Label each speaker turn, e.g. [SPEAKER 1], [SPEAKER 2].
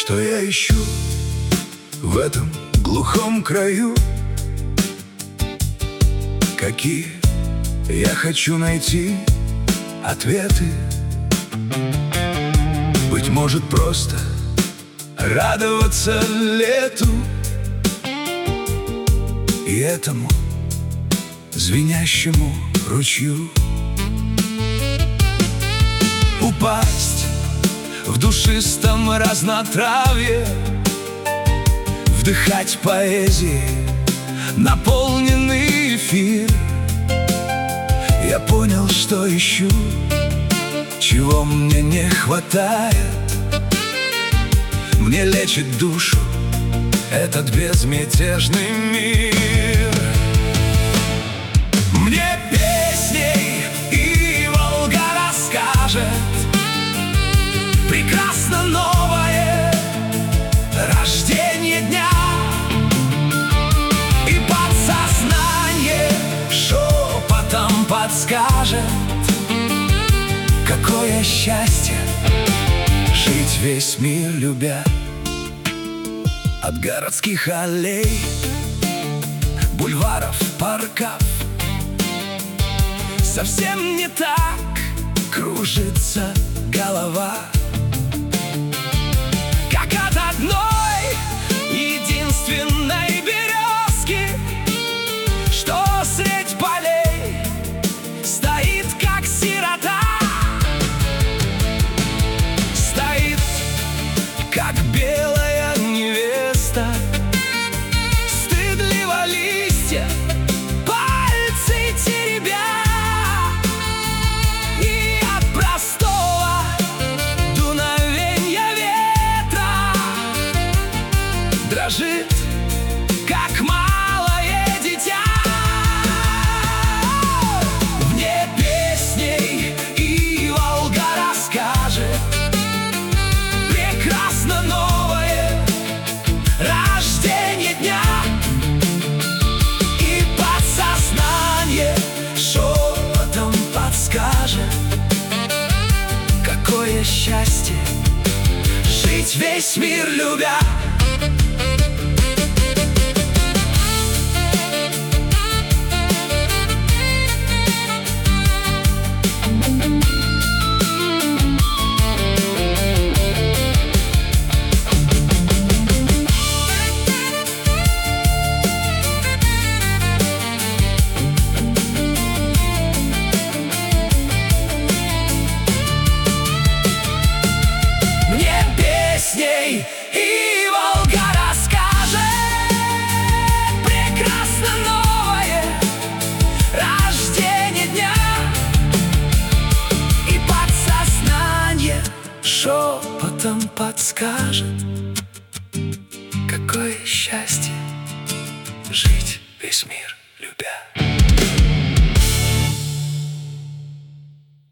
[SPEAKER 1] Что я ищу в этом глухом краю? Какие я хочу найти ответы? Быть может, просто радоваться лету и этому звенящему ручью. Упасть в душистом разнотравье, вдыхать поэзии наполненный эфир. Я понял, что ищу, чего мне не хватает. Мне лечит душу этот безмятежный мир. Мне песней и Волга расскажет прекрасно новое рождение дня, и подсознание шепотом подскажет, какое счастье жить весь мир любя. От городских аллей, бульваров, парков совсем не так кружится голова, как от одной единственной березки, что средь полей стоит, как сирота. Стоит, как белая невеста, стыдливо листья пальцы теребя, и от простого дуновенья ветра дрожит, как малое дитя. Мне песней и Волга расскажет прекрасно новое рождение дня, и подсознание шепотом подскажет, какое счастье жить весь мир любя. Мне песней и